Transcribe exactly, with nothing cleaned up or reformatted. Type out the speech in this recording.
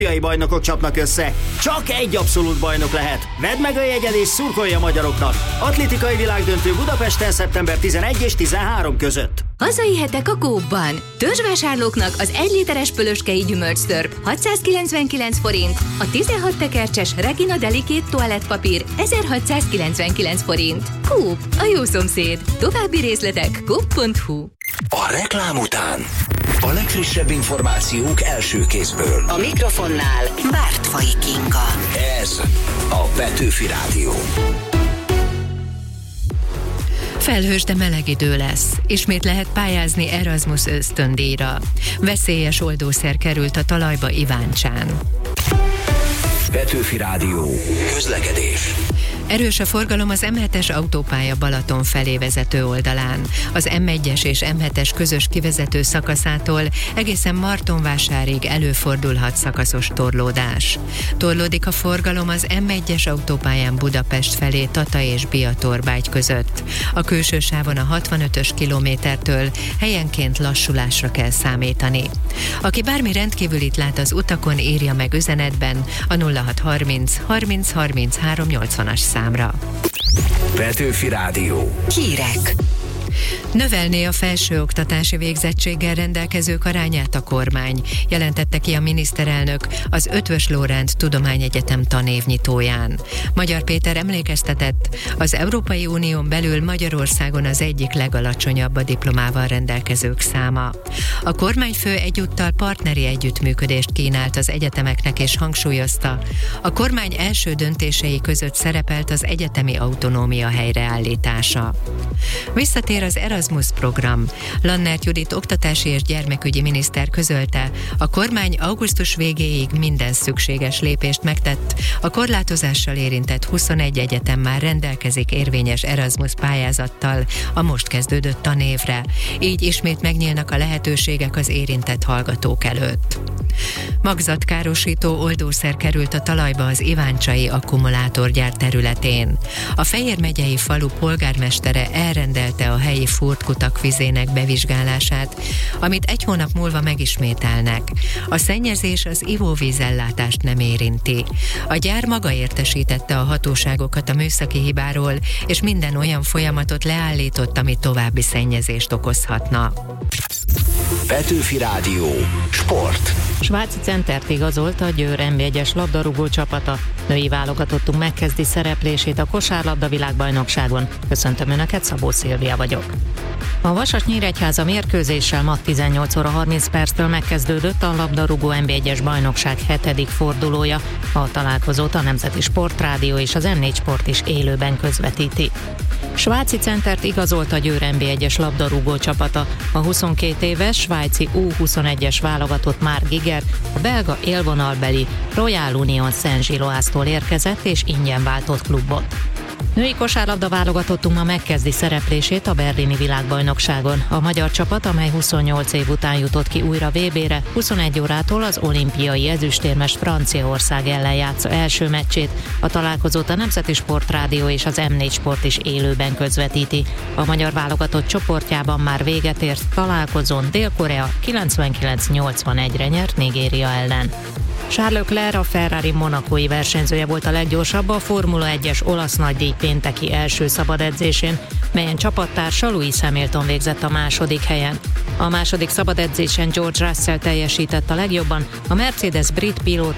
bajnokok csapnak össze. Csak egy abszolút bajnok lehet. Vedd meg a jegyed és szurkolj a magyaroknak. Atlétikai világdöntő Budapesten szeptember tizenegy és tizenhárom között. Hazai hetek a Coop-ban. Törzsvásárlóknak az egy literes pölöskei gyümölcstörp hatszázkilencvenkilenc forint, a tizenhat tekercses Regina Delicate toalettpapír ezerhatszázkilencvenkilenc forint. Coop, a jó szomszéd. További részletek coop pont hu. A reklám után a legfrissebb információk első kézből. A mikrofonnál Bártfai Kinga. Ez a Petőfi Rádió. Felhős, de meleg idő lesz. Ismét lehet pályázni Erasmus ösztöndíjra. Veszélyes oldószer került a talajba Iváncsán. Petőfi Rádió. Közlekedés. Erős a forgalom az em hetes autópálya Balaton felé vezető oldalán. Az em egyes és em hetes közös kivezető szakaszától egészen Martonvásárig előfordulhat szakaszos torlódás. Torlódik a forgalom az em egyes autópályán Budapest felé Tata és Biatorbágy között. A külső sávon a hatvanötös kilométertől helyenként lassulásra kell számítani. Aki bármi rendkívülit lát az utakon, írja meg üzenetben a nulla hat harminc harminc harminchárom nyolcvanas számra. Petőfi Rádió. Hírek. Növelné a felsőoktatási végzettséggel rendelkezők arányát a kormány, jelentette ki a miniszterelnök az Eötvös Loránd Tudományegyetem tanévnyitóján. Magyar Péter emlékeztetett, az Európai Unión belül Magyarországon az egyik legalacsonyabb a diplomával rendelkezők száma. A kormányfő egyúttal partneri együttműködést kínált az egyetemeknek és hangsúlyozta, a kormány első döntései között szerepelt az egyetemi autonómia helyreállítása. Visszatér az Erasmus program. Lannert Judit oktatási és gyermekügyi miniszter közölte, a kormány augusztus végéig minden szükséges lépést megtett, a korlátozással érintett huszonegy egyetem már rendelkezik érvényes Erasmus pályázattal a most kezdődött tanévre, így ismét megnyílnak a lehetőségek az érintett hallgatók előtt. Magzatkárosító oldószer került a talajba az iváncsai akkumulátorgyár területén. A Fejér megyei falu polgármestere elrendelte a helyi furtkutak vizének bevizsgálását, amit egy hónap múlva megismételnek. A szennyezés az ivóvízellátást nem érinti. A gyár maga értesítette a hatóságokat a műszaki hibáról, és minden olyan folyamatot leállított, ami további szennyezést okozhatna. Petőfi Rádió. Sport. Svájci centert igazolt a Győr en bé egyes labdarúgó csapata. Női válogatottunk megkezdi szereplését a kosárlabda világbajnokságon. Köszöntöm Önöket, Szabó Szilvia vagyok. A Vasas-Nyíregyháza mérkőzéssel ma tizennyolc óra harminc perctől megkezdődött a labdarúgó en bé egyes bajnokság hetedik fordulója. A találkozót a Nemzeti Sportrádió és az em négy Sport is élőben közvetíti. Svájci centert igazolt a Győr en bé egyes labdarúgó csapata. A huszonkét éves svájci U huszonegyes válogatott Marc Giger a belga élvonalbeli Royal Union Saint-Gilloise-tól érkezett és ingyen váltott klubot. Női kosárlabda válogatottunk ma megkezdi szereplését a berlini világbajnokságon. A magyar csapat, amely huszonnyolc év után jutott ki újra vé bére, huszonegy órától az olimpiai ezüstérmes Franciaország ellen játsza első meccsét. A találkozót a Nemzeti Sportrádió és az em négy Sport is élőben közvetíti. A magyar válogatott csoportjában már véget ért találkozón Dél-Korea kilencvenkilenc nyolcvanegyre nyert Nigéria ellen. Charles Leclerc, a Ferrari monacói versenyzője volt a leggyorsabb a Formula egyes olasz nagydíj pénteki első szabad edzésén, melyen csapattársa Lewis Hamilton végzett a második helyen. A második szabad edzésen George Russell teljesített a legjobban, a Mercedes brit pilóta